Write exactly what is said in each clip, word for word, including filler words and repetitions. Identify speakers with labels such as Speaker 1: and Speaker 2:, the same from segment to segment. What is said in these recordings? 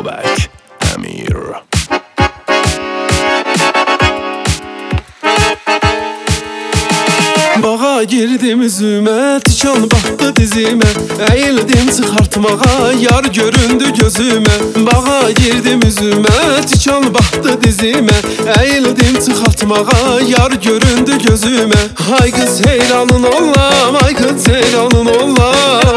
Speaker 1: Babak Emir.
Speaker 2: Bağa girdim üzüme, tikan battı dizime. Eğildim çıkartmağa, yar göründü gözüme. Bağa girdim üzüme, tikan battı dizime. Eğildim çıkartmağa, yar göründü gözüme. Ay kız heyranın olam, ay kız heyranın olam.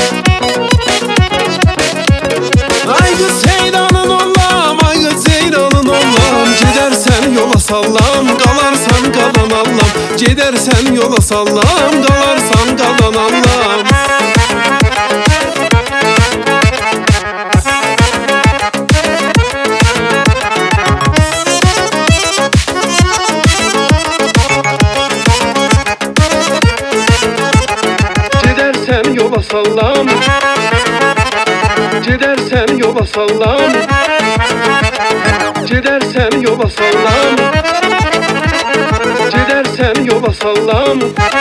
Speaker 2: Ay kız heyranın olam, ay kız heyranın olam. Gidersen yola sallam, kalarsan kalan Allah'ım. Gidersen yola sallam, kalarsan kalan Allah'ım. Gidersen yola sallam, gidersen yola sallam, gidersen yola sallam, gidersen yola sallam.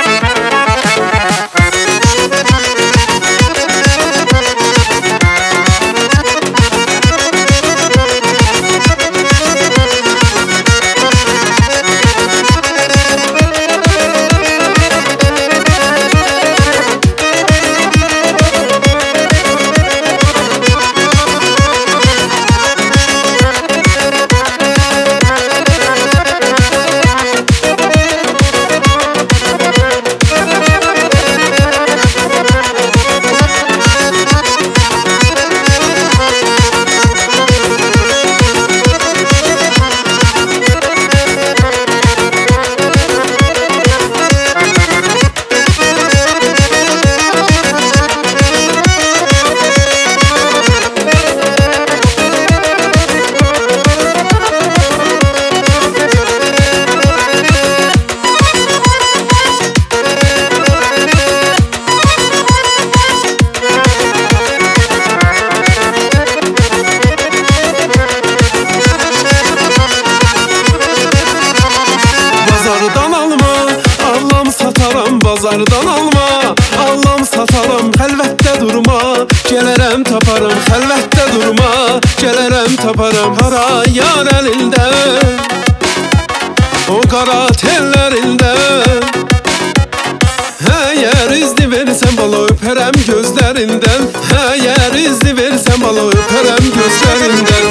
Speaker 2: Bazardan alma, Allah'ım satalım, xəlvətdə durma. Gələrəm taparım, xəlvətdə durma. Gələrəm taparım, hara yar əlində, o qara tellərində. Əgər izni verirsən bala öpərəm gözlərindən. Əgər izni verirsən bala öpərəm gözlərindən.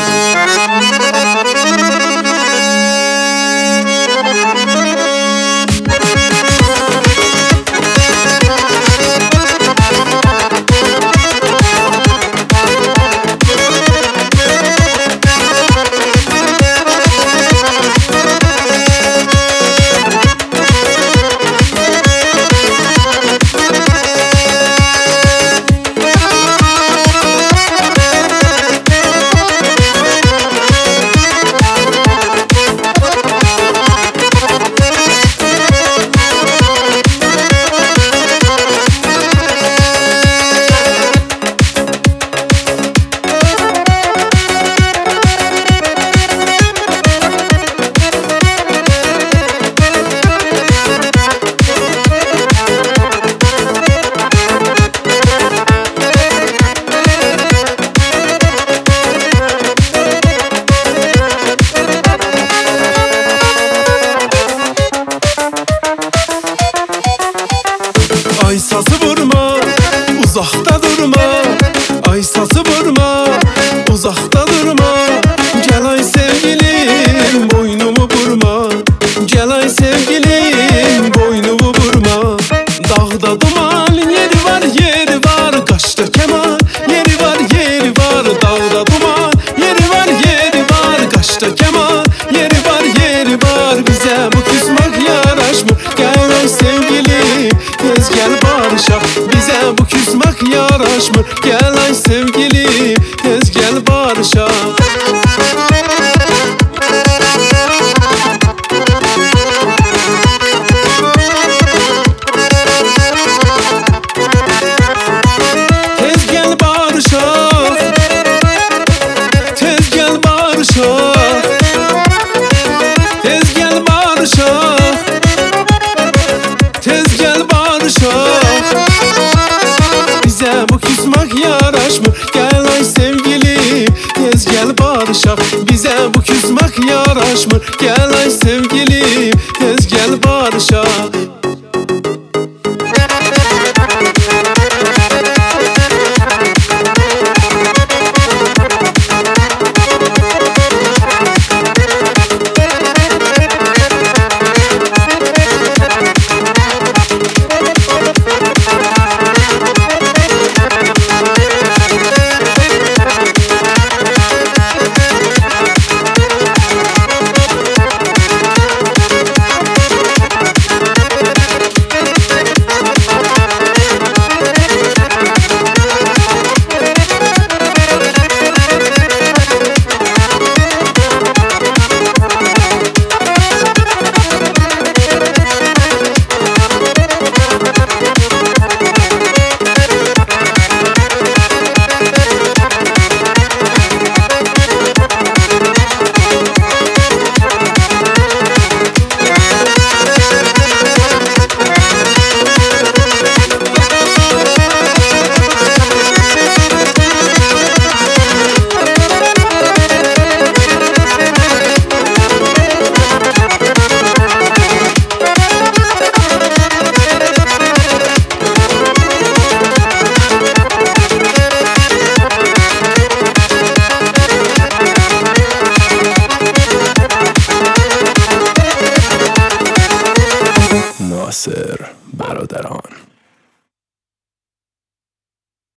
Speaker 2: Ay sası vurma, uzakta durma. Ay sası vurma, uzakta durma. Gel ay sevgilim, boynumu vurma. Gel ay sevgilim, boynumu vurma. Dağda duman, yeri var, yeri var. Kaşta keman, yeri var, yeri var. Dağda duman, yeri var, yeri var. Kaşta keman, yeri var, yeri var. Bize bu küsmek yaraşmır. Gel ay sevgilim, tez gel barışak. Bize bu küsmek yaraşmır. Gel ay sevgilim, tez gel barışak. barışaq. Bizə bu küsmək yaraşmır. Gəl ay sevgilim, tez gəl barışaq.